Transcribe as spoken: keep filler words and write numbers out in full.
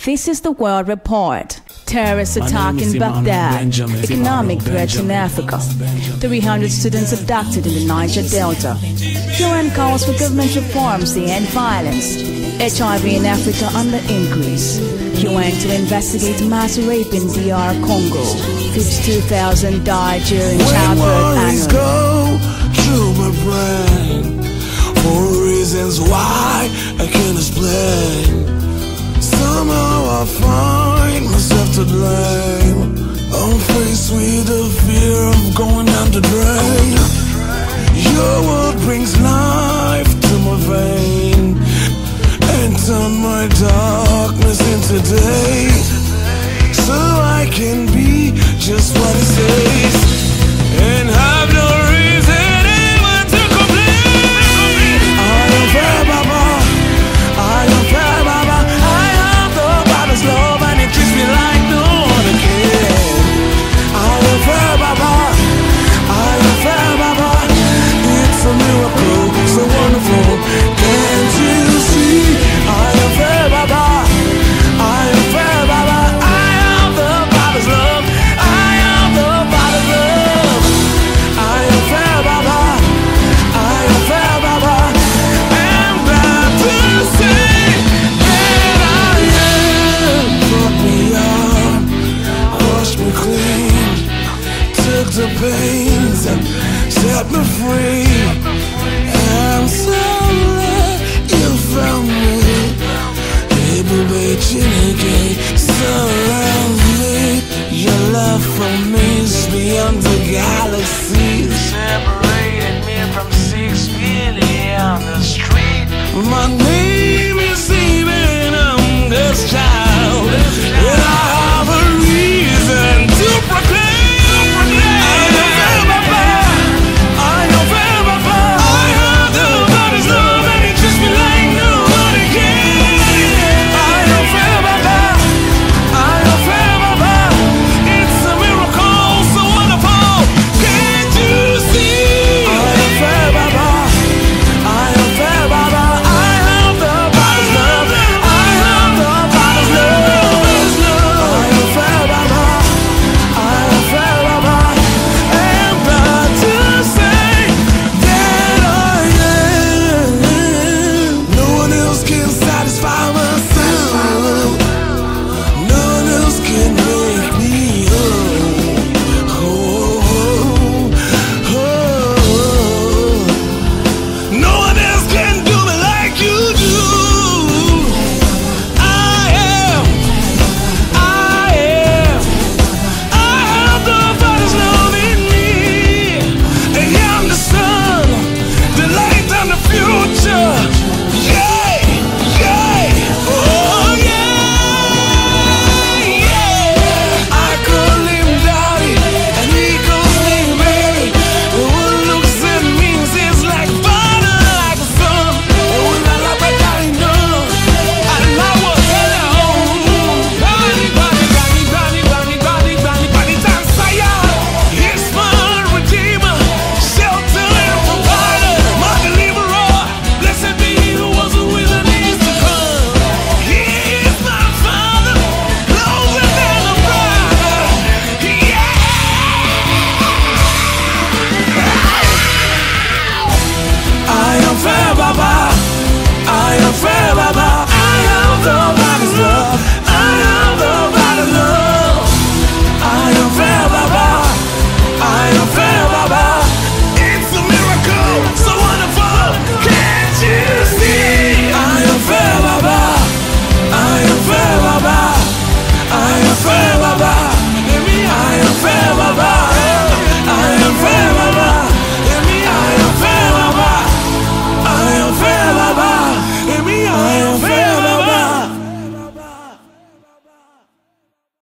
This is the World Report. Terrorist attack in Baghdad. Economic threats in Africa. three hundred students abducted in the Niger Delta. U N calls for government reforms to end violence. H I V in Africa under increase. U N to investigate mass rape in D R Congo. fifty-two thousand died during childbirth annually. Go through my brain for reasons why I can't explain. Somehow I find myself to blame. I'm faced with the fear of going down the drain. Your word brings life to my vein and turn my darkness into day.